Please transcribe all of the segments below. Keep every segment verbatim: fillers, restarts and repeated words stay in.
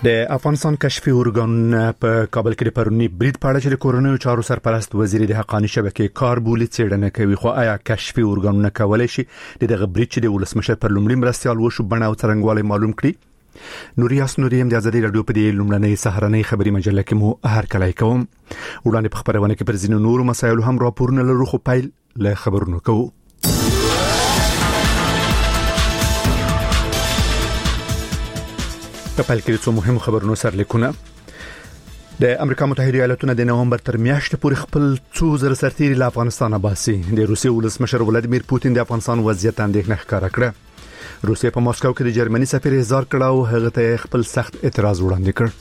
د افغانستان کشفي ارګان په کابل کې د پرونی برید په اړه چې د کورونو چارو سرپرست وزیر د حقانی شبکې کاربولي څېړنه کوي، خو آیا کشفي ارګانونه کولای شي د دغه برید چې د ولسمشر پر لومړي مرستيال وشو بڼه او څرنګوالی معلوم کړي؟ نوریاس نوریم د ازادي رادیو په دې لومړنۍ سهارنۍ خبري مجله کې مو هر کله کوم وړاندې په خبرونه کې پر ځینو نورو مسایلو هم راپورونه لرو، خو پایل له خبرونو کوو. په پایل کې څو مهم خبرونو سرلیکونه. د امریکا متحده ایالاتونو د نومبر تر میاشتې پورې خپل څو زره سرتیري له افغانستان باسي. د روسیې ولسمشر ولادیمیر پوتین د افغانستان وضعیت اندېښنه ښکاره کړه. روسیې په ماسکو کې د جرمني سفیر اظهار کړ او هغه ته خپل سخت اعتراض وړاندې کړ.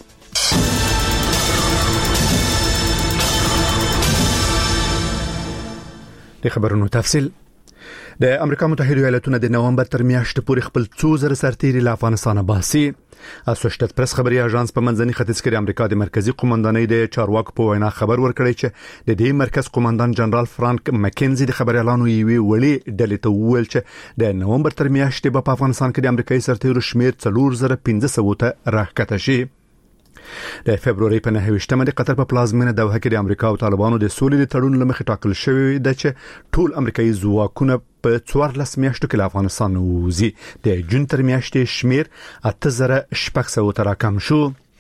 د خبرونو تفصیل. د امریکا متحده ایالاتونو د نومبر تر میاشتې پورې خپل څو زره سرتیري له افغانستان باسي. اسوشیټډ پریس خبري اژانس په منځني ختیځ کې د امریکا د مرکزی قومندانۍ د چارواکو په وینا خبر ورکړی چې د دې مرکز قومندان جنرال فرانک مکینزي د خبري اعلان وی وړي ډلې ته وویل چې د نومبر تر میاشتې په افغانستان کې د امریکایي سرتیرو شمیر څلور زره پنځه سوه ته راکته شي. د فبرवरी په نهه ویشتمه د قطر په پلازمینه دوحه کې د امریکا او طالبانو د سولې تړون لمخې ټاکل شوی دی چې ټول امریکایي ځواکونه په څوارلس میاشتو کې له افغانستان ووځي. د جون تر میاشتې شمیر اته زره شپږ سوه ته راکم شو.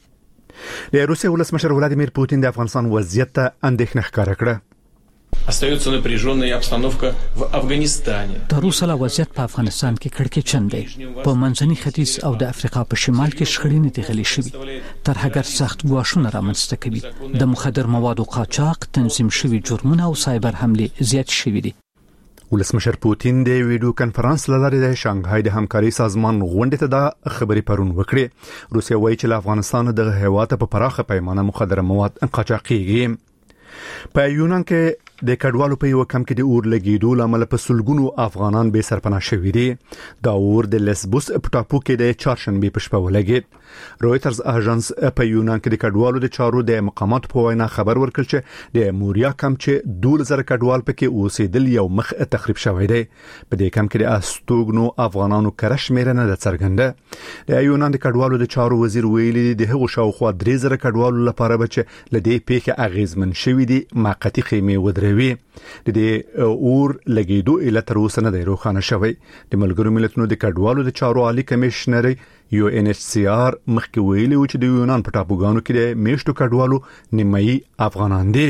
د روسیې ولسمشر ولادیمیر پوتین د افغانستان وضعیت ته اندېښنه ښکاره کړه. остается напряженная обстановка в Афганистане. تر اوسه لا وضعیت په افغانستان کې کړکېچن دی. په منځني ختیځ او د افریقا په شمال کې شخړې نتیغلي شوي. تر هغه سخت ګواښونه رامنځته کوي. د مخدر موادو قاچاق، تنظیم شوي جرمونه او سایبر حملې زیات شوي دي. ولسمشر پوتین د ویډیو کانفرنس لاره د شانګهای د همکاري سازمان غونډې ته د خبري پرون وکړي. روسیه وایي چې افغانستان د هیواد په پراخه پیمانه مخدر مواد قاچاقيږي. په یونان کې د کډوالو په یو کم کې د اور لګیدو لامل په سلګونو افغانان به سرپناه شوي دي. دا اور د لیسبوس په ټاپو کې د چهارشنبه په شپه ولګید. رويټرز اژانس په یونان کې د کډوالو د چارو د مقامات په وینا خبر ورکړ چې د موریا کم چې دوه زره کډوال پکې اوسېدل یو مخ تخریب شوی دی. په دې کم کې د استوګنو افغانانو کرش میرنه د څرګنده. د یونان د کډوالو د چارو وزیر ویلي د هغو شاوخوا درې زره کډوالو لپاره به چې لدې پیښه اغیزمن شوی دي موقتی خیمه ودروي. د دې اور لګیدو اله تر اوسه نه دی روښانه شوی. د ملګرو ملتونو د کډوالو د چارو عالی کمشنر یو ان ایچ سی آر مخکې ویلي و چې د یونان په ټاپوګانو کې د میشتو کډوالو نیمایي افغانان دي.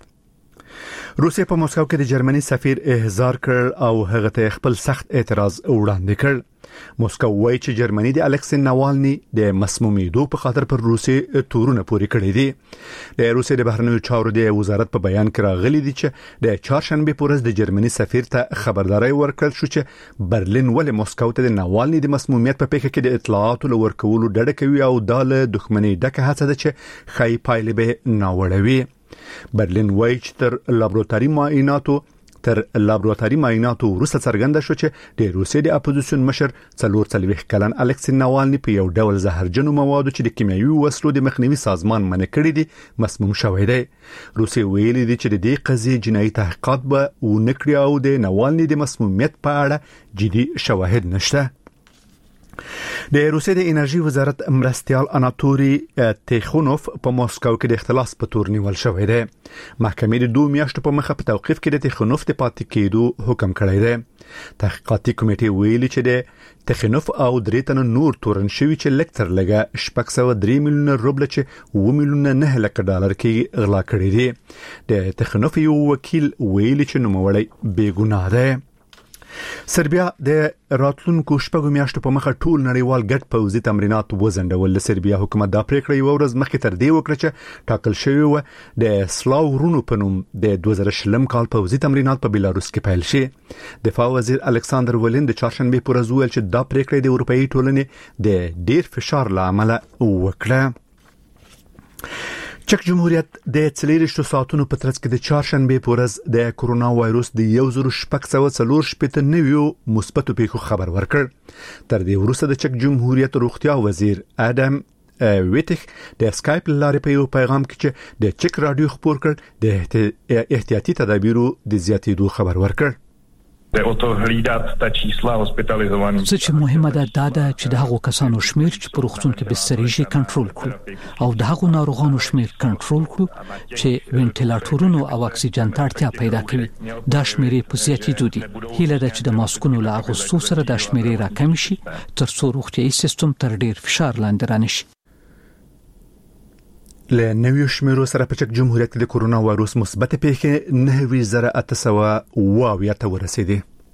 روسیه په ماسکو کې د جرمني سفیر احضار کړ او هغه ته خپل سخت اعتراض وړاندې کړ. ماسکو وایي چې جرمني د الکسی ناوالني د مسمومیدو په خاطر پر روسي تورونه پوري کړی دي. د روسي د بهرنیو چارو د وزارت په بیان کې راغلي دي چې د چهارشنبه په ورځ د جرمني سفیر ته خبرداري ورکړل شو چې برلین ولې ماسکو ته د ناوالني د مسمومیت په پیښه کې د اطلاعاتو لور کولو ډډه کوي او د دښمنۍ ډکه هڅه ده چې خای پایلې به ناوړوي. برلین وایي چې تر لابراتواري معایناتو تر لابراتواري معایناتو وروسته څرګنده شو چې د روسیې د اپوزیشن مشر څلور څلوېښت کلن الکسی ناوالني په یو ډول زهرجنو موادو چې د کیمیاوي وسلو د مخنیوي سازمان منع کړی دي مسموم شوی دی. روسیې ویلي دي چې د دې قضیې جنایي تحقیقات به ونکړي او د ناوالني د مسمومیت په اړه جدي شواهد نشته. د روسیې د انرژي وزارت مرستيال اناتوري تیخونوف په ماسکو کې د اختلاس په تور نیول شوی دی. محکمې د دوه میاشتو په مخه په توقيف کې د تیخونوف د پاتې کېدو حکم کړی دی. تحقیقاتي کمیټې ویلي چې د تیخونوف او درې تنه نور تورن شوی چې لکتر لګه شپږ سوه درې میلیونه روبل چې اوه میلیونه نه لک ډالر کې غلا کړی دی. د تیخونوف یو وکیل ویلي چې نوموړی بې ګناه دی. سربیا د راتلونکو شپږو میاشتو په مخه ټول نړیوال ګډ پوځي تمرینات وزندول. سربیا حکومت دا پریکړه یو ورځ مخکې تر دې وکړه چې ټاکل شوی و د سلاورونو په نوم د دوه زره شلم کال پوځي تمرینات په بیلاروس کې پیل شي. دفاع وزیر الکساندر ولین د چهارشنبه پر ورځ ویل چې دا پریکړه د اروپאי ټولنې د ډیر فشار لامل وکړه. چک جمهوریت د څلېرشتو ساعتونو په ترڅ کې د چهارشنبه په ورځ د کورونا وایروس د یو زره شپږ سوه څلور شپېته نویو مثبتو پیښو خبر ورکړ. تر دې وروسته د چک جمهوریت روغتیا وزیر ادم ویټیخ د اسکایپ لارې په یو پیغام کې چې د چک رادیو خبر کړ د احتیاطي تدابیرو د زیاتېدو خبر ورکړ. de otohlídat ta čísla hospitalizovaných. څه چې مهمه ده دا ده چې د هغو کسانو شمیر چې په روغتون کې بسترېږي کنټرول کړو او د هغو ناروغانو شمیر کنټرول کړو چې وینټیلیټورونو او اکسیجن ته اړتیا پیدا کوي. دا شمیرې په زیاتېدو دي. هیله ده چې د ماسکونو له اغوستو سره دا شمیرې راکم شي ترڅو روغتیايي سیستم تر ډیر فشار لاندې رانشي. له نویو شمیرو سره په چک جمهوریت کې د کورونا وایروس مثبت پیښې نه وی زره اته سوه اویا ته ورسېدې.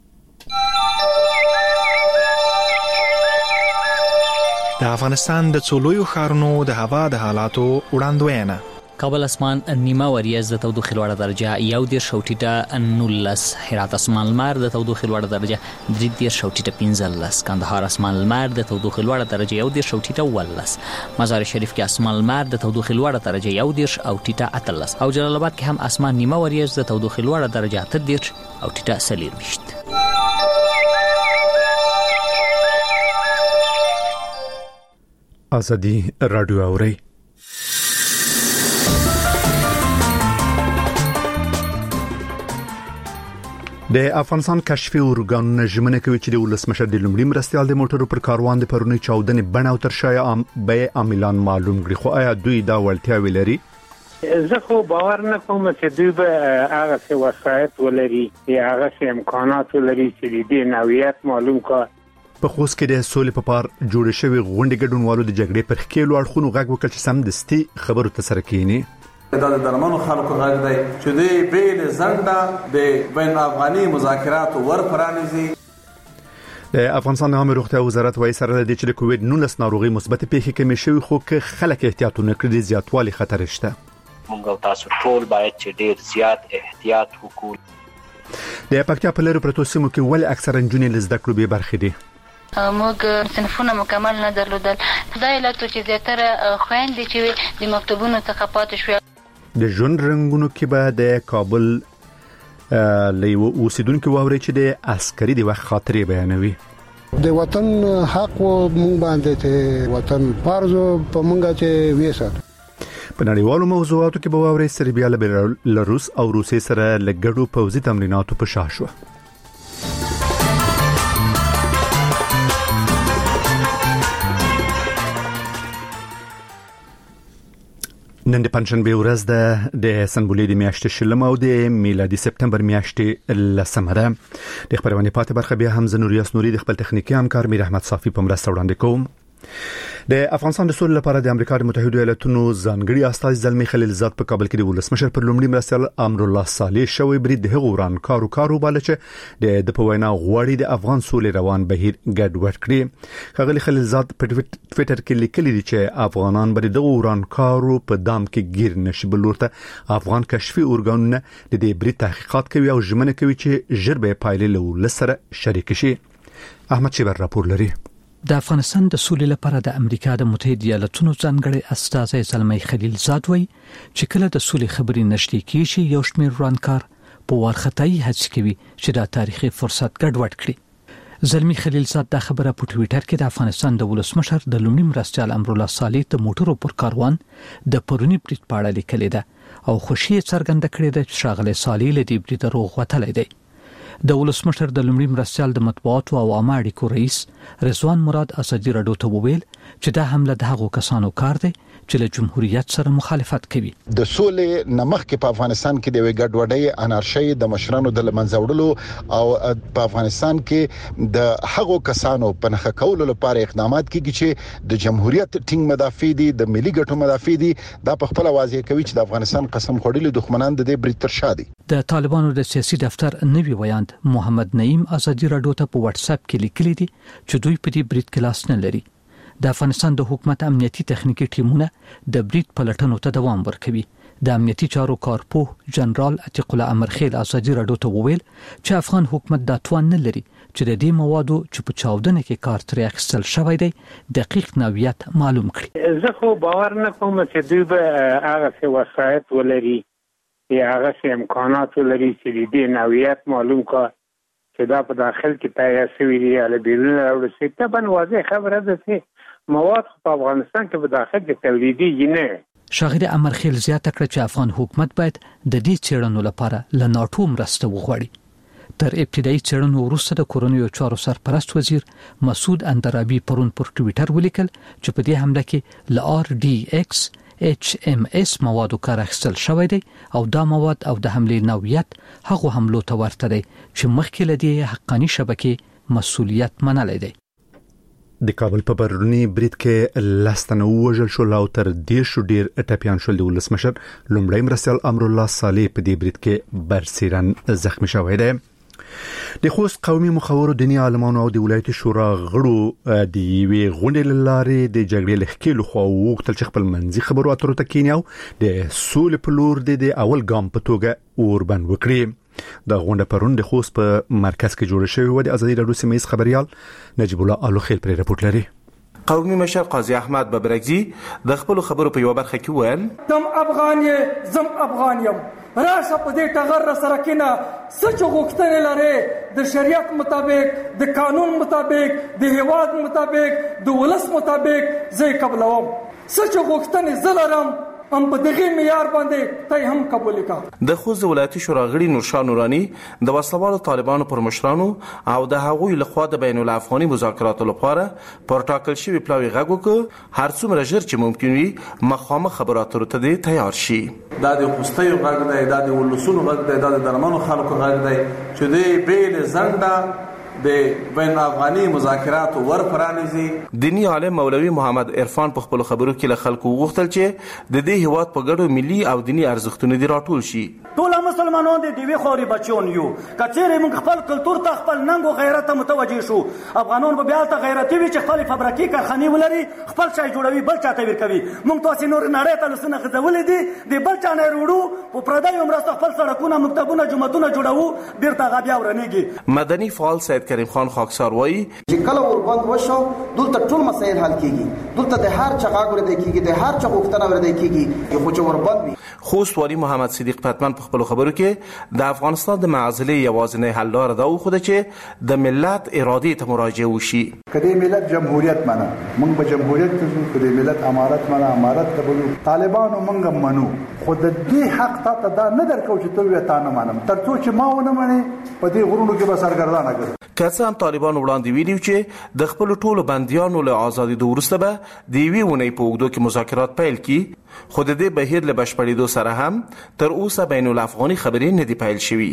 د افغانستان د څولویو ښارونو د هوا د حالاتو وړاندوینه. کابل اسمان نیمه وریځ د تودوخې لوړه درجه یو دېرش او ټیټه نولس، هرات اسمان لمر د تودوخې لوړه درجه درې دېرش او ټیټه پنځلس، کندهار اسمان لمر د تودوخې لوړه درجه یو دېرش او ټیټه اوولس، مزار شریف کې اسمان لمر د تودوخې لوړه درجه یو دېرش او ټیټه اتلس او جلال آباد کې هم اسمان نیمه وریځ د تودوخې لوړه درجه اته دېرش او ټیټه څلېرویشت. ازادي رادیو اوري. د افغانستان کشفي اورګانونه ژمنه کوي چې د ولسمشر د لومړي مرستيال د موټرو پر کاروان د پرونی چاودنې بڼه او ترشای عام به عاملان معلوم کړي. خو آیا دوی دا وړتیا ولري؟ زه خو باور نه کوم چې دوی به هغه څه وسایت ولري یا هغه څه امکانات ولري چې دې نوعیت معلوم کړي. په خوست کې د سولې په پار جوړ شوی غونډې ګډونوالو د جګړې پر خېلو اړخونو غږ وکړ چې سم دستي خبرو ته سره کینی. دا د درمنو خلکو غږ دی چې دوی بیل زنده د بین افغاني مذاکرات ور پرانیزي. د افغانستان عامه روغتیا وزارت وايي سره د چې د کووډ نولس ناروغي مثبت پیښې کمې شوې خو که خلک احتیاطونه کړي زیاتوالی خطر شته. موږ تاسو ټول باید چې ډیر زیات احتیاط وکړو. د پکتیا په لرو پروتو سیمو کې ول اکثره نجونې لزده کړو به برخې دي. موږ صنفونه مکمل نه درلودل. دا علت چې زیاتره خويندې چې د مکتبونو څخه پاتې شوې. د ژوند رنگونو کې به د کابل لیو اوسیدونکو واوري چې د عسکري د وخت خاطرې بیانوي. د وطن حق مونږ باندې ته وطن فرض په مونږه چې وېسات. په نړیوالو موضوعاتو کې به واوري سربیا له روس او روسي سره لګړو پوځي تمریناتو په شا شو. نن د پنځشنبه ورځ ده د سنبولې د میاشتې شلم او د میلادي سپتمبر میاشتې لسمه ده. د خبرونه پاتې برخه بیا هم زنوریاس نوري د خپل تخنیکی همکار میر احمد صافي په مرسته وړاندې کوم. د افغانستان د سولې لپاره د امریکا د متحده ایالاتونو ځانګړي استازي زلمی خلیلزاد په کابل کې د ولسمشر پر لومړي مرستيال امر الله صالح شوی برید د غوران کارو کارو بالا چې د د پوینا غوړی د افغان سولې روان بهیر ګډ ورکړي. خغلی خلیلزاد په ټوئیټر کې لیکلي دي چې افغانان بری د غوران کارو په دام کې گیر نشي بلورته افغان کشفي اورګانونه د دې برید تحقیقات کوي او ژمنه کوي چې ژر به پایلې له لسره شریک شي. احمد شیبر راپور لري. د افغانستان د سولې لپاره د امریکا د متحده ایالاتونو ځانګړي استازي زلمی خلیلزاد وایي چې کله د سولې خبرې نشته کیږي یو شمېر ورانکار په وارختایي هڅه کوي چې دا تاریخي فرصت ګډوډ کړي. زلمی خلیلزاد دا خبره په ټوئیټر کې د افغانستان د ولسمشر د لومړي مرستيال امر الله صالح د موټرو پر کاروان د پرونی برید په اړه لیکلې ده او خوشي څرګنده کړې ده چې شاغله صالح له دې برید روغ وتلی دی. د ولسمشر د لومړي مرستيال د مطبوعاتو او عامه اړیکو رئیس رضوان مراد اسدی راډیو ته وویل چې دا حمله د هغو کسانو کار دی چې له جمهوریت سره مخالفت کوي. د سولې نمخ کې په افغانستان کې د وګډوډۍ انارشي د مشرانو د لمنځوړلو او په افغانستان کې د هغو کسانو په نخښه کولو لپاره اقدامات کیږي چې د جمهوریت ټینګ مدافع دي د ملي ګټو مدافع دي. دا په خپل واضح کوي چې د افغانستان قسم خوړلي دښمنان د دې برید تر شا دي. د طالبانو د سیاسي دفتر نوی ویاند محمد نعیم اسدی راډیو ته په واتس اپ کې لیکلي دي چې دوی په دې برید کې لاس نه لري. د افغانستان د حکومت امنیتي تخنیکی ټیمونه د برید پلټنو ته دوام ورکوي. د امنیتي چارو کارپوه جنرال عتیق الله امرخیل اسدی راډیو ته وویل چې افغان حکومت د توان نه لري چې د دې موادو چې په چاودنه کې کار ترې اخیستل شوی دی دقیق نوعیت معلوم کړي. زه خو باور نه کوم چې دوی به هغه څه وسایت ولري یا هغه څه امکانات ولري چې دې نوعیت معلوم کړي چې دا په داخل کې تیار شوی دی یا بیرون راوړل شي. ته باندې واضح خبره ده چې مواد په افغانستان کې په داخل کې تولیدي نه. شاغر امرخیل زیاته کړ چې افغان حکومت باید د دې چیرونو لپاره له ناتو مرسته وغواړي. تر ابتدایي څېړنو وروسته د کورنیو چارو سرپرست وزیر مسعود اندرابي پرون پر ټوئیټر ولیکل چې په دې حمله کې ل آر ډي ایکس ایچ ام اس موادو کار اخیستل شوی دی او دا مواد او د حملې نوعیت هغه حملو ته ورته دی چې مخکې لدی حقانی شبکې مسؤلیت منلای دی. د کابل په برونی برید کې لاستنه وژل شو او تر دې شو ډیر ټپيان شول. د ولسمشر لومړی مرستیال امر الله صالح په دې برید کې برسیرن زخمی شوی دی. د خوست قومي مخورو دینی عالمانو او د ولایت شورا غړو د یوې غونډې لارې د جګړې لخکېلو خو وکتل چې خپل منځي خبرو اترو ته کینیاو د سولې په لور د اول ګام په توګه اوربند وکړي. د غونډه پرون د خوست په مرکز کې جوړ شوی و. د ازادي راډیو سیمه خبريال نجیب الله الوخیل پر رپورت لري. قومي مشر قاضي احمد ببرګزي د خپل خبرو په یو برخه کې ویل تم افغان یې زم افغان یم راشه په دې ټغر سره کېنه سچ غوښتنې لري د شریعت مطابق د قانون مطابق د هیواد مطابق د ولس مطابق زه قبلوم سچ غوښتنې زلرم هم په دغه معیار باندې ته هم قبول کا. د خوست ولایتي شورا غړي نورشاه نورانی د وسلوالو طالبانو پر مشرانو او د هغوی لخوا د بین الافغاني مذاکراتو لپاره پر ټاکل شوی پلاوی غږو کو هر څومره ژر چې ممکن وي مخامخ خبراتو ته دی تیار شي. دا د خوستیو غږ دی، دا د ولسونو غږ دی، دا د درمنو خلکو غږ دی چې دی بیل زنده د بین افغاني مذاکرات ور پرانیزي. دینی عالم مولوی محمد عرفان په خپل خبرو کې له خلکو وغوښتل چې د دې هیواد په ګډو ملي او دینی ارزښتونو دی راټول شي. ټول مسلمانان د دیوی خوري بچون یو کچېره موږ خپل کلچر ته خپل ننګ او غیرت متوجي شو. افغانان به بیا ته غیرتي وي چې خپل فابریکې کارخانه ولري خپل شای جوړوي بل چاته ورکوي. موږ تاسو نور نړۍ ته لسنه غځولې دي د بل چا نه وروړو په پردای عمر خپل سړکونه مکتبونه جمعتونه جوړو بیرته غبیا ورنيږي. مدني فعال سید کریم خان خاکسار وایي چې کله وربند وشو دلته ټول مسایل حل کیږي، دلته د هر چا غاګور دی کیږي، د هر چا غوښتنه ور دی کیږي خو چې وربند وي. خوست والی محمد صدیق پتمن په خپل خبرو کې د افغانستان د معزله یوازینی حل لار دا خو ده چې د ملت اراده ته مراجعه وشي. کله ملت جمهوریت منه موږ به جمهوریت ته کله ملت امارت منه امارت ته بلو طالبانو موږ منو خو د دې حق ته دا نه درکو چې ته وې تا نه منم ترڅو چې ما ونه مني په دې غرونو کې به سرګردانه کړ. کله هم طالبان وړاندې ویلي چې د خپل ټولو بنديانو له ازادي د ورسته به د وی ونې په وګړو کې مذاکرات پیل کی خو د دې بهیر له بشپړېدو سره هم تر اوسه بین الافغاني خبرې نه دی پیل شوی.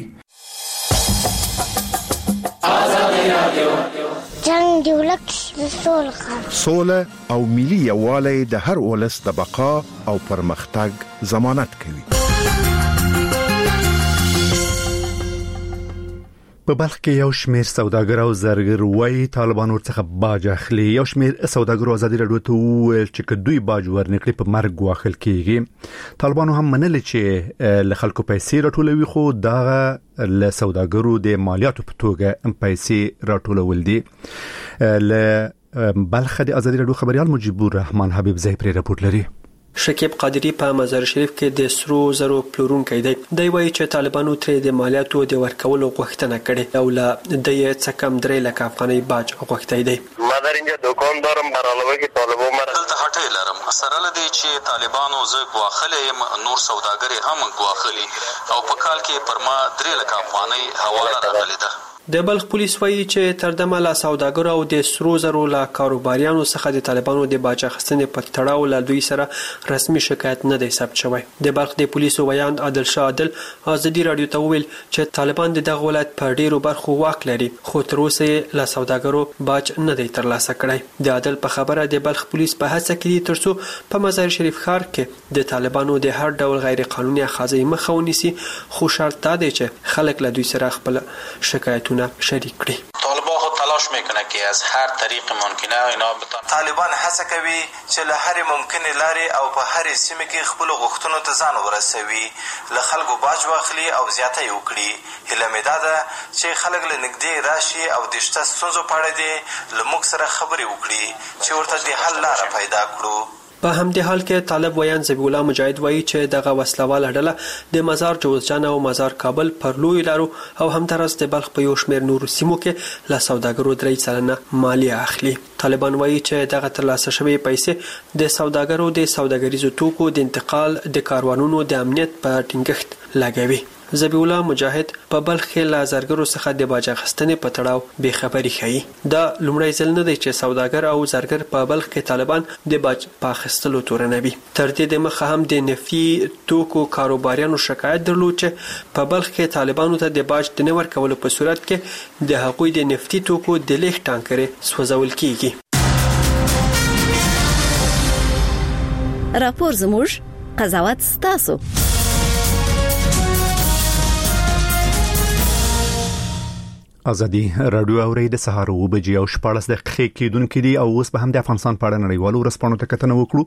جنگ دولت سوله سوله او ملي یووالی د هر ولس د بقا او پرمختګ ضمانت کوي. په بلخ کې یو شمېر سوداګر او زرګر وایي طالبان ورڅخه باج اخلي. یو شمېر سوداګرو ازادي راډیو ته وویل چې که دوی باج ورنکړي په مرګ واخل کېږي. طالبانو هم منل چې له خلکو پیسې راټولوي خو دغه له سوداګرو د مالیاتو په توګه پیسې راټولول دي. له بلخ د ازادي راډیو خبريال مجيب الرحمن حبيب زهري پر رپورت لري. شکیب قادری په مزار شریف کې د سرو زرو پلورونکی دی. دی وایي چې طالبانو ترې د مالیاتو د ورکولو غوښتنه کړې او له د یې څه کم درې لک افغانۍ باج غوښتی دی. ما در اینجا دکان دارم برعلاوه که طالبان مرا دلته هټۍ لرم سره لدی چې طالبانو زه ګواخلې نور سوداګر هم ګواخلي او په کال کې پر ما درې لک افغانۍ حواله راغلي ده. د بلخ پولیس وایي چې تر دمه له سوداګرو او د سرو زرو له کاروباریانو څخه د طالبانو د باج اخیستنې په تړاو له دوی سره رسمي شکایت نه دی ثبت شوی. د بلخ د پولیسو ویاند عادل شاه عادل ازادي راډیو ته وویل چې طالبان د دغه ولایت په ډیرو برخو واک لري خو تر اوسه له سوداګرو باج نه دی ترلاسه کړی. د عادل په خبره د بلخ پولیس په هڅه کې دي ترڅو په مزار شریف ښار کې د طالبانو د هر ډول غیر قانوني اخاذې مخه ونیسي خو شرط دا دی چې خلک له دوی سره خپل شکایت شریک کړي. طالبان خو تلاش میکنه که از هر طریق ممکنه اینا بتون طالبان هڅه کوي چې له هر ممکنه لارې او په هر سیمه کې خپل غوښتنو ته ځان ورسوي له خلکو باج واخلي او زیاته یې وکړي. هیله مې دا ده چې خلک له نږدې راشي او د شته ستونزو په اړه دې له موږ سره خبرې وکړي چې ورته د حل لاره پیدا کړو. په همدې حال کې طالب ویان ذبیح الله مجاهد وایي چې دغه وسلواله ډله د مزار جوزجان او مزار کابل پر لوی لارو او همدارس د بلخ په یو شمېر نورو سیمو کې له سوداګرو درې سلنه مالیه اخلي. طالبان وایي چې دغه ترلاسه شوی پیسې د سوداګرو د سوداګریزو توکو د انتقال د کاروانونو د امنیت په ټینګښت لګوي. ذبیح الله مجاهد په بلخ کې له زرګرو څخه د باج اخیستنې په تړاو بې خبري ښیي. دا لومړی ځل نه دی چې سوداګر او زرګر په بلخ کې طالبان د باج په اخیستلو تورنوي. تر دې دمخه هم د نفتي توکو کاروباریانو شکایت درلود چې په بلخ کې طالبانو ته د باج د نه ورکولو په صورت کې د هغوی د نفتي توکو د لیږد ټانکرې سوځول کیږي. راپور زموږ، قضاوت ستاسو. ازادي رادیو اوري د سهار او بجې او شپږ دقیقې کېدونکې دي او اوس به هم د افغانستان په اړه نړیوالو ورسپانو ته کتنه وکړو.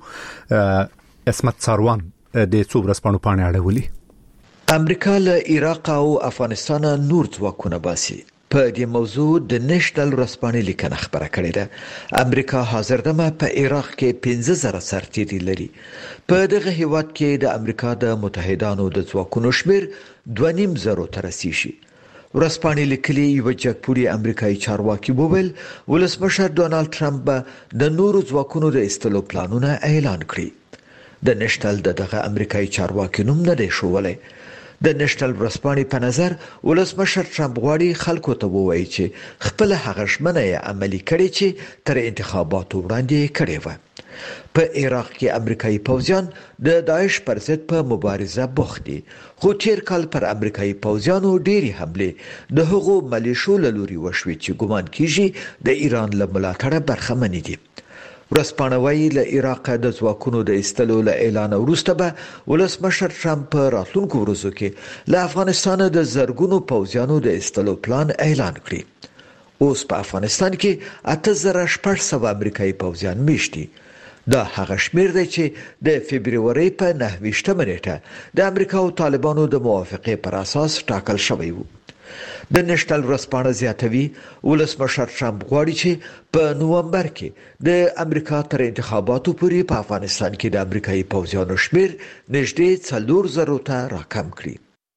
اسمت ساروان د څو ورسپانو پاڼې اړولې. امریکا له عراق او افغانستان نور ځواکونه باسي. په دې موضوع د نېشنل ورسپانې لیکنه خبره کړې ده. امریکا حاضر ده په عراق کې پنځه زره سرتیري لري. په دغه هیواد کې د امریکا د متحدانو د ځواکونو شمیر دوه نیم زرو ته رسیږي. ورسپانې لیکلي یو جګپوړي امریکایي چارواکي وویل ولسمشر ډونالد ټرمپ به د نورو ځواکونو د ایستلو پلانونه اعلان کړي. د نېشنل دغه امریکایي چارواکي نوم نه دی ښوولی. د نېشنل ورسپانې په نظر ولسمشر ټرمپ غواړي خلکو ته ووایي چې خپل هغه ژمنه یې عملي کړې چې تر انتخاباتو وړاندې کړې وه. په عراق کې امریکایي پوځیان د داعش پر ضد په مبارزه بوخت دي، خو تیر کال پر امریکایي پوځیانو ډېری حملې د هغو ملیشو له لوري وشوې چې ګومان کیږي د ایران له ملاتړه برخمنې دي. ورسپانه وایي له عراق د ځواکونو د ایستلو له اعلان وروسته به ولسمشر ټرمپ په راتلونکو ورځو کې له افغانستان د زرګونو پوځیانو د ایستلو پلان اعلان کړي. اوس په افغانستان کې اته زره شپږ سوه امریکایي پوځیان میشت دي. دا هغه شمیر دی چې د فبروري په نهه ویشتمه نیټه د امریکا او طالبانو د موافقې پر اساس ټاکل شوی و. د نېشنل ورسپانه زیاتوي ولسمشر ټرمپ غواړي چې په نومبر کې د امریکا تر انتخاباتو پورې په افغانستان کې د امریکایي پوځیانو شمیر نږدې څلور زرو ته راکم کړي.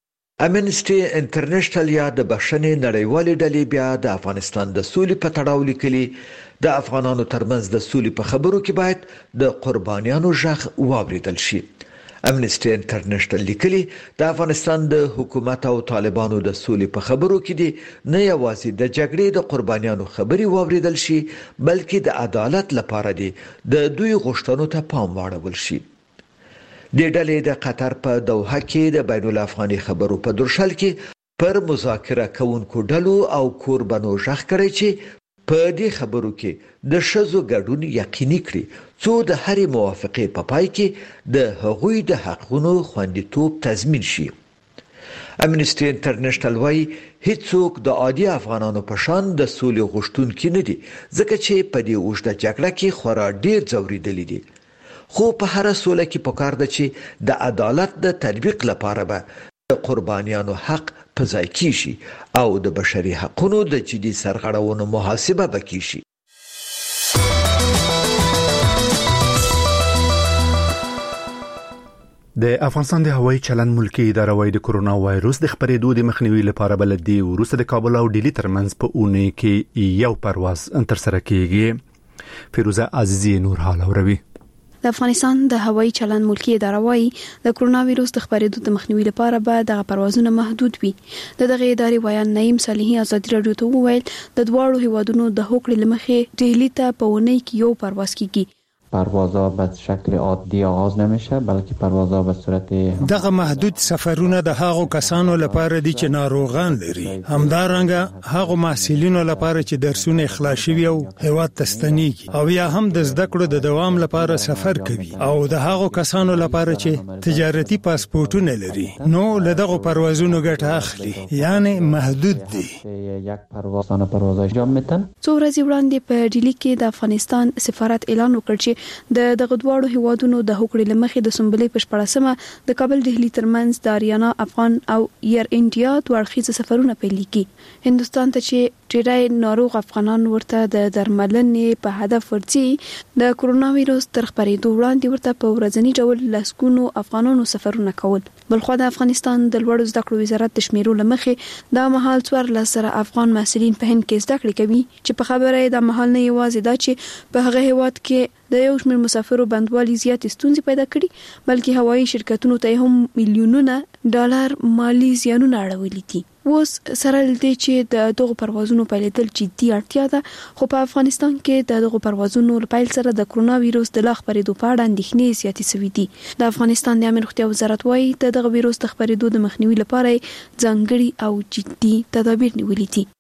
امنسټي انټرنیشنل یا د بخښنې نړیوالې ډلې بیا د افغانستان د سولې په تړاو لیکلي د افغانانو ترمنځ د سولې په خبرو کې باید د قربانیانو غږ واوریدل شي. امنسټي انټرنیشنل لیکلي د افغانستان د حکومت او طالبانو د سولې په خبرو کې دي نه یوازې د جګړې د قربانیانو خبري واوریدل شي بلکې د عدالت لپاره دي د دوی غوښتنو ته پام واړول شي. د ډلې د قطر په دوحه کې د بین الافغاني خبرو په درشل کې پر مذاکره کوونکو ډلو او کوربنو ژغ کړی چې په دې خبرو کې د ښځو ګډون یقیني کړي څو د هرې موافقې په پای کې د هغوی د حقونو خوندیتوب تضمین شي. امنسټي انټرنیشنل وایي هیڅوک د عادي افغانانو په شان د سولې غوښتونکي نه دي ځکه چې په دې اوږده جګړه کې خورا ډیر ځورېدلي دي. خو په هر سوله کې پکار ده چې د عدالت د تطبیق لپاره به د قربانیانو حق په ځای کیږي او د بشري حقوقو د جدي سرغړونو محاسبه وکړي. د افغانستان د هوایي چلند ملکی اداره وايي د کرونا وایروس د خپرېدو د مخنیوي لپاره بلدي وروسته د کابل او ډیلی ترمنځ په اونۍ کې یو پرواز ترسره کیږي. فیروزه عزیزی نور حال اوروي. د افغانستان د هوایي چلند ملکی اداره وايي د کرونا وایروس د خپرېدو د مخنیوي لپاره به د پروازونه محدود وي. د دغه ادارې وایي نعیم صالحي ازادي رادیو ته وویل د دواړو هیوادونو د هوکړې لمخې ډیلی ته په اونۍ کې یو پرواز کیږي. پروازها به شکل عادی آغاز نمیشه بلکه پروازها به صورت دغه محدود سفرونه د هغو کسانو لپاره دي چې ناروغان لري، همدارنګه هغو محصلینو لپاره چې درسونه اخلاص شوي او هیواد ته ستنېږي او یا هم د زده کړو د دوام لپاره سفر کوي او د هغو کسانو لپاره چې تجارتي پاسپورتونه لري نو له دغه پروازونو ګټه اخلي، یعنی محدود دي. یک پرواز نه پرواز انجام میتن. څو ورځې وړاندې په ډیلی کې د افغانستان سفارت اعلان وکړ چې د دغه دواړو هیوادونو د هوکړې لمخې د سنبلې په شپاړسمه د کابل دهلی ترمنځ د آریانا افغان او ایر انډیا دوه اړخیز سفرونه پیل کړي. هندستان ته چې ډیری ناروغ افغانان ورته د درملنې په هدف ورځي. د کرونا وایروس تر خپرېدو وړاندې ورته په ورځنی ډول لسګونو افغانانو سفرونه کول. بلخو د افغانستان د لوړو زده کړو وزارت د شمیرو لمخې دا مهال څوارلس زره افغان محصلین په هند کې زده کړې کوي چې په خبره یې د مهال نه یوازې دا چې په هغه هیواد کې د یو شمېر مسافرو بندوالي زیات ستونزې پیدا کړي بلکې هوایي شرکتونو ته هم میلیونونه ډالر مالی زیانونه اړولي دي. اوس سره لدې چې د دغو پروازونو پیلېدل جدي اړتیا ده خو په افغانستان کې د دغو پروازونو پیل سره د کرونا وایروس د لا خپرېدو په اړه اندېښنې زیاتې شوې دي. د افغانستان د عامه روغتیا وزارت وايي د دغه وایروس د خپرېدو د مخنیوي لپاره ځانګړي او جدي تدابیر نیولي دي.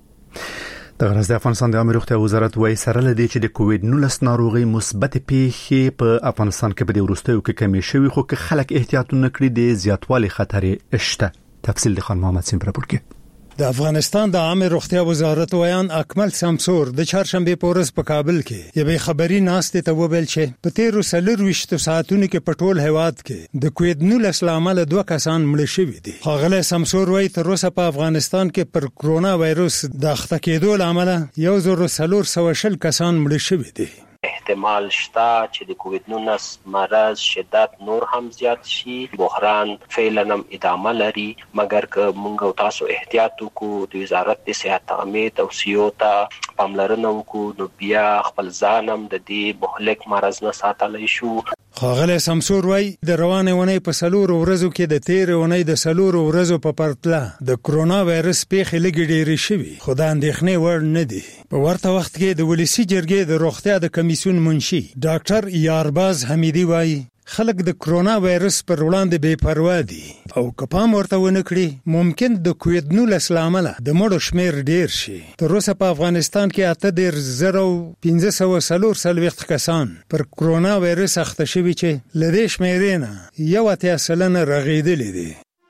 د غرض د افغانستان د عامه روغتیا وزارت وايي سره لدې چې د کووډ نولس ناروغي مثبت پیښې په افغانستان کې په دې وروستیو کې کمې شوې خو که خلک احتیاط نه کړي د زیاتوالي خطر شته. تفصیل د خان محمد سیم پر پورکه. د افغانستان د عامه روغتیا وزارت ویان اکمل سمسور د چهارشنبه په ورځ په کابل کې یوه خبري ناشته ته وویل چې په تیرو سلورويشت ساعتونو کې په ټول هیواد کې د کووډ نولس لامل دوه کسان مړ شوي دي. هغه سمسور وایي تر اوسه په افغانستان کې پر کرونا وایروس د اخته کېدو لامل یو زر سلور سو شل کسان مړ شوي دي. احتمال شته چې د کووډ نولس مرض شدت نور هم زیات شي. بحران فعلا هم ادامه لري مګر که موږ او تاسو احتیاط وکړو د وزارت د صحت عامه توصیو ته پاملرنه وکړو نو بیا خپل ځان هم د دې مهلک مرض نه ساتلی شو. خاغله سمسور وای د روانه ونې په سلور ورځو کې د تیر ونې د سلور ورځو په پرتله د کرونا وایرس پیښې لګې ډېرې شوي خو د اندېښنې وړ نه دي. په ورته وخت کې د ولسی جرګې د روغتیا د کمیسیون منشي ډاکټر یارباز حمیدی وای خلک د کرونا وایرس پر وړاندې بے پروا دي او کپام ورته ونکړي ممکن د کووډ نولس لامل د مړو شمیر ډیر شي. تر اوسه په افغانستان کې اته ډیر زره پنځه سوه سلور سلويخت کسان پر کرونا وایرس اخته شوي چې لدې شمیرینه یو اتیا سلنه رغیدلې دي.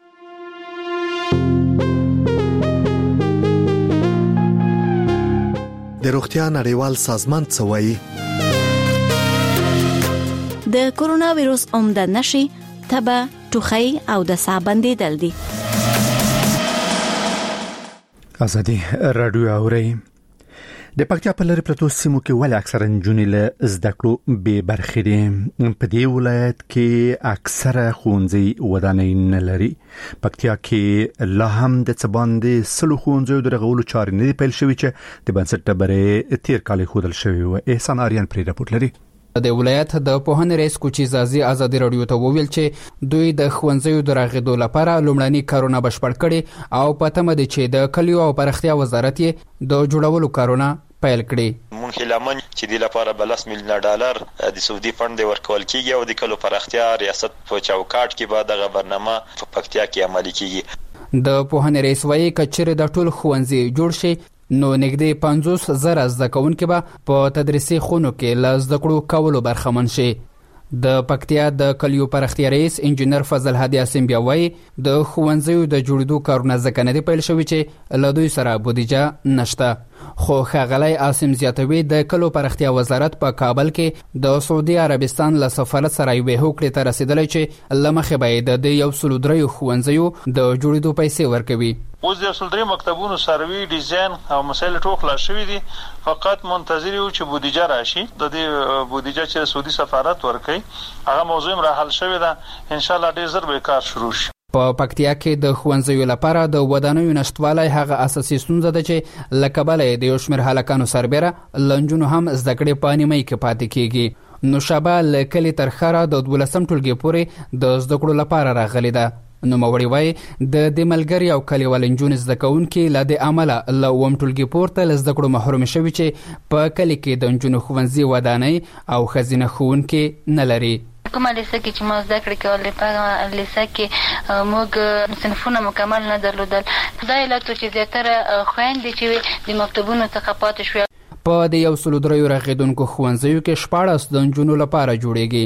د روغتیا نړیوال سازمان څه وایي؟ د کرونا وایروس عمده نشي تبه ټوخی او د ساه بندیدل دي. ازادي رادیو اوري د پکتیا په لری پروتو سیمو کې ول اکثره نجونې له زده کړو به برخې دي. په دې ولایت کې اکثره ښوونځي ودانۍ نه لري. پکتیا کې لا هم د څباندې سلو ښوونځیو د رغولو چارې نه پیل شوې چې د بنسټ ډبرې تیر کال خودل شوی و. احسان آریان پری راپورټ لري. د ولایت د پوهنې رئیس کوچی زازي ازادي رادیو ته وویل چې دوی د ښوونځیو د راغېدو لپاره لومړني کارونه بشپړ کړي او په تمه دي چې د کلیو او پرختیا وزارت یې د جوړولو کارونه پیل کړي. مونږ هیلمن چې د لپاره بلس میلیون ډالر د سعودي فند ورکول کیږي او د کلو پرختیا ریاست په چوکاټ کې به د برنامه په پکتیا کې عملي کیږي. د پوهنې رئیس وایي کچره د ټول ښوونځي جوړ شي نو نږدې پنځوس زره زده کوونکي به په تدریسي خونو کې له زده کړو کولو برخمن شي. د پکتیا د کلیو پرختیا رئیس انجینر فضل هادي اسیم بیا وایي د ښوونځیو د جوړېدو کارونه ځکه نه دي پیل شوي چې له دوی سره بودیجه نشته. خو ښاغلی اسیم زیاتوي د کلو پرختیا وزارت په کابل کې د سعودي عربستان له سفارت سره یوې هوکړې ته رسېدلی چې له مخې به یې د یو سلو دریو ښوونځیو د جوړېدو پیسې ورکوي. اوس د اصل درې مکتبونو سروي ډیزاین او مسایل ټول خلاص شوي دي. فقط منتظر یو چې بودیجه راشي. د دې بودیجه چې سعودي سفارت ورکوي هغه موضوع را حل شوی ده. ان شاء الله ډیر زر به کار شروع شي. په پکتیا کې د ښوونځیو لپاره د ودانیو نشټوالی هغه اساسي ستونزه ده چې له کبله د یو شمېر هلکانو سربیره له نجونو هم زده کړې په نیمایي کې پاتې کېږي. نوشابه له کلي تر ښاره د دولسم ټولګي پورې د زده کړو لپاره راغلې ده. نوموړي وایي د دې ملګري او کلیوال نجونې زده کوونکي له دې امله له اووم ټولګي پورته له زده کړو محروم شوي چې په کلي کې د نجونو ښوونځي ودانۍ او ښځینه ښوونکي نه لري. کومه لیسه کې چې ما زده کړې کولې په لیسه کې موږ صنفونه مکمل نه درلودل. دا علت چې زیاتره خویندې چې د مکتبونو څخه پاتې شوې. په د یو سلو دریو راغېدونکو ښوونځیو کې شپاړس د نجونو لپاره جوړېږي.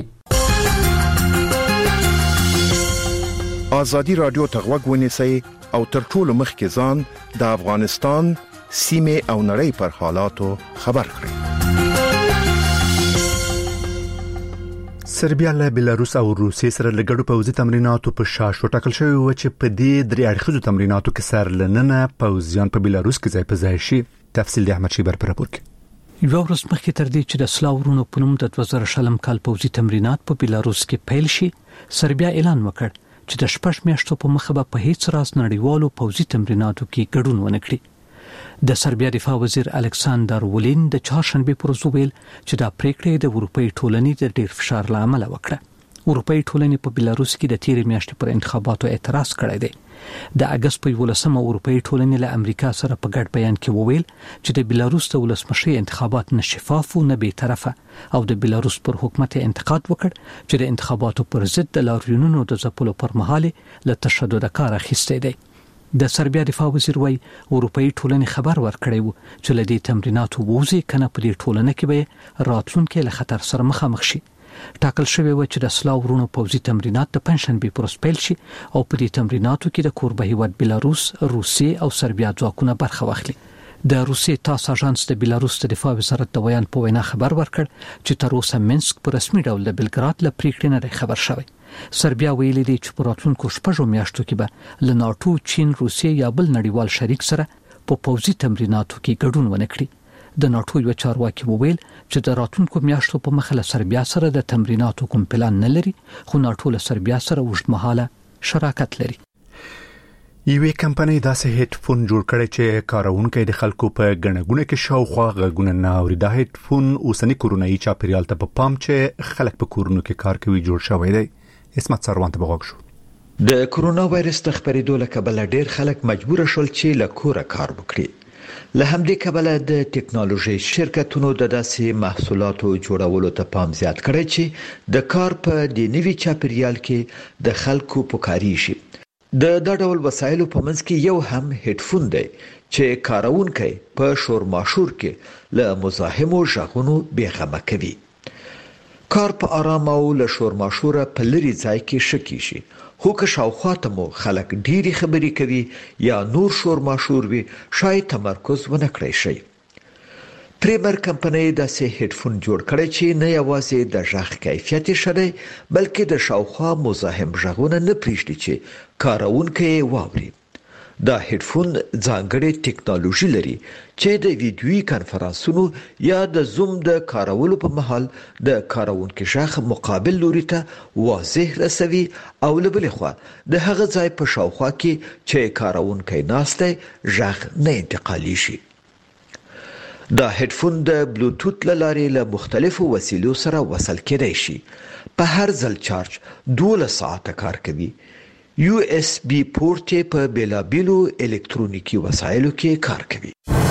ازادي رادیو ته غوږ ونیسئ او تر ټولو مخکې ځان د افغانستان سیمې او نړۍ پر حالاتو خبر کړئ. سربیا له بلاروس او روسیې سره لګړو پوځي تمریناتو په شاشو ټاکل شوی و چې په دې درې اړخیزو تمریناتو کې سر لننه پوځیان په بلاروس کې ځای په ځای شي. تفصیل د احمد شیبر پر راپور کې. یو ورځ مخکې تر دې چې د اسلاورونو په نوم د دوه زره شلم کال پوځي تمرینات په بلاروس کې پیل شي، سربیا اعلان وکړ چې د شپږ میاشتو په مخه به په هیڅ راز نړیوالو پوځي تمریناتو کې ګډون ونه کړي. د سربیا دفاع وزیر الکساندر ولین د چهارشنبه پر ورځ ویل چې دا پریکړه د اروپאי ټولنې د ډیر فشار له امله وکړه. اروپאי ټولنې په بلاروس کې د تیرې میاشتې پر انتخاباتو اعتراض کړی دی. د اگست په یولسمه اروپאי ټولنې له امریکا سره په ګډ بیان کې وویل چې د بلاروس د ولسمشي انتخابات نه شفاف او نه بی‌طرفه او د بلاروس پر حکومت انتقاد وکړ چې د انتخاباتو پر ضد د لاریونونو د ځپلو پر مهال له تشدد کار اخیستی دی. د سربیا دفاع وزیر وایي اروپאי ټولنې خبر ورکړی و چې له دې تمریناتو ووځي کنه په دې ټولنه کې به راتلونکي له خطر سره مخامخ شي. ټاکل شوی و چې د اسلاورونو پوځي تمرینات د پنځشنبه پر ورځ پیل شي او په دې تمریناتو کې د کوربه هیواد بلاروس، روسیې او سربیا ځواکونه برخه واخلي. د روسیې تاس اژانس د بلاروس د دفاع وزارت د ویان په وینا خبر ورکړ چې تر اوسه منسک په رسمي ډول د بلګراد له پریکړې نه خبر شوی. سربیا ویلي دی چې په راتلونکو شپږو میاشتو کې به له ناتو، چین، روسیې یا بل نړیوال شریک سره په پوځي تمریناتو کې ګډون ونه کړي. د ناتو یو چارواکي وویل چې د راتلونکو میاشتو په مخه له سربیا سره د تمریناتو کوم پلان نه لري، خو ناتو له سربیا سره اوږدمهاله شراکت لري. یوې کمپنۍ داسې هډفون جوړ کړی چې کارونکي د خلکو په غنګونه کې شاوخوا غږونه نه اوري. دا هډفون اوسنی کورونایي چاپیریال ته په پام چې خلک په کورونو کې کار کوي جوړ شوی دی. اسمت سروان ته بغوښ شو. د کرونا وایرس د خپرېدو له کبله ډېر خلک مجبور شول چې له کوره کار وکړي. له همدې کبله د ټیکنالوژي شرکتونو د داسې محصولاتو جوړولو ته پام زیات کړی چې د کار په دې نوي چاپیریال کې د خلکو پکاري شي. د دا ډول وسایلو په منځ کې یو هم هډفون دی چې کارونکي په شور ماشور کې له مزاحمو غږونو بیغمه کوي. کار په آرام او له شور ماشوره په لري ځای کې شکی شي، خو که شاوخواته مو خلک ډيري خبرې کوي یا نور شور ماشور وي، شاید تمرکز ونه کړی شي. پریمر کمپنۍ داسې هډفون جوړ کړی چې نه یوازې د غږ کیفیت شری بلکې د شاوخوا مزاحم غږونه نه پریږدي چې کارونکي واوري. دا هډفون ځانګړې ټیکنالوژي لري چې د ویډیوي کانفرنسونو یا د زوم د کارولو په مهال د کارونکو غږ مقابل لوري ته واضح رسوي او له بلې خوا د هغه ځای په شاوخوا کې چې کارونکي ناسته غږ نه انتقالي شي. دا هډفون د بلوتوث لارې له مختلفو وسیلو سره وصل کېدای شي. په هر ځل چارج دولس ساعته کار کوي. یو اس بي پورت په بیلابیلو الکترونیکی وسایلو کې کار کوي.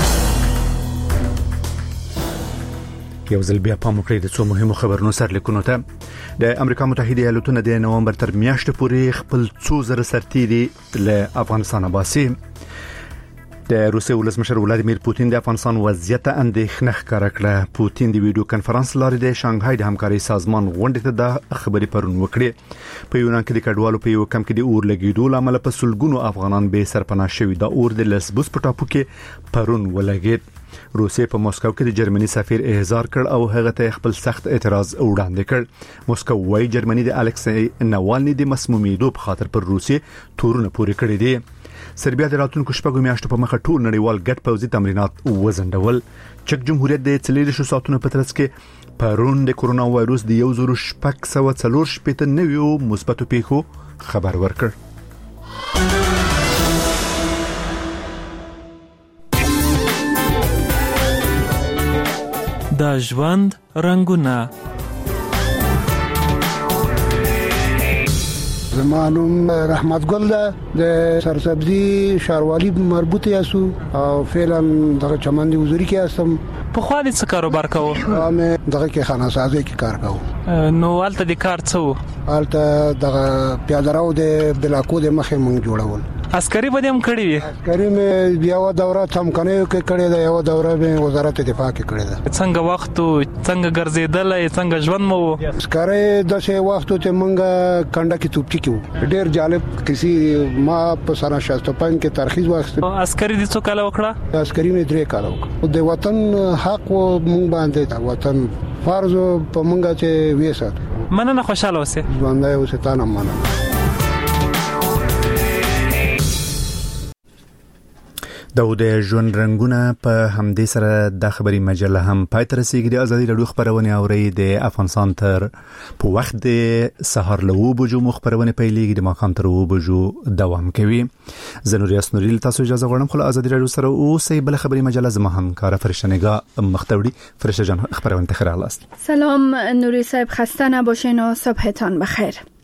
یو ځل بیا پام وکړئ د څو مهمو خبرونو سرلیکونو ته. د امریکا متحده ایالاتونو د نومبر تر میاشتې پورې خپل څو زره سرتیري له افغانستان باسي. د روسیې ولسمشر ولادیمیر پوتین د افغانستان وضعیت اندېښنه ښکاره کړه. پوتین د ویډیو کانفرنس لارې د شانګهای د همکاري سازمان غونډې ته د خبري پرون وکړې. په یونان کې د کډوالو په یو کم کې د اور لګیدو لامل په سلګونو افغانان به سرپناه شوي. د اور د لسبوس په ټاپو کې پرون ولګید. روسیې په موسکو کې د جرمني سفیر احضار کړ او هغه ته خپل سخت اعتراض وړاندې کړ. موسکو وايي جرمني د الکسي ناوالني د مسمومیدو په خاطر پر روسیې تورونه پورې کړی دي. سربیا د راتلونکو شپږو میاشتو په مخه ټول نړیوال ګډ پوځي تمرینات وزندول. چک جمهوریت د څلور ساعتونو په ترڅ کې پرون د کرونا وایروس د یو زرو شپږ سوه څلور شپېته نویو مثبتو پیښو خبر ورکړ. د ژوند رنگونه. زمانوم رحمت ګل د سرسبزي شاروالي مربوط یاسو او فعلا دغه چمن دی حضوري کې اسم. په خو دې څه کاروبار کوو؟ مې دغه کې خانه سازي کې کار کوو. نو الته د کار څه وو؟ الته دغه پیادراو د بلاکو د مخه مونږ جوړول. عسکري به هم کړی وي؟ عسکري مې بیا و دوره تم کنه کې کړی دا یو دوره به وزارت دفاع کې کړی دا. څنګه وخت څنګه ګرځیدل څنګه ژوند مو؟ عسکري د څه وخت ته مونږه کنده کې توپچی کیو. ډیر جالب کسی ما په سره شاستو پنځ کې ترخیص واخیست. عسکري د څو کال وکړه؟ عسکري مې درې کال وکړه. د وطن حق مونږ باندې وطن فرض په مونږه چې وېسات مننه خوشاله اوسه ژوندۍ اوسه تا نه مننه. د ژوند رنگونه په همدې سره د خبري مجله هم پای تر رسیدي. د ازادي رادیو خبرونه اوري د افغانستان تر په وخت د سحر لوو بجو مخبرونه پیلېږي د ماقام تر وو بجو دوام کوي. زنوریاس نورil تاسو اجازه غواړم خو ازادي رادیو سره او سې بل خبري مجله زما همکار فرشتنګا مختوری. فرشته جان خبرونه تخیر است. سلام نوری صاحب، خسته نباشین و صبحتان بخیر.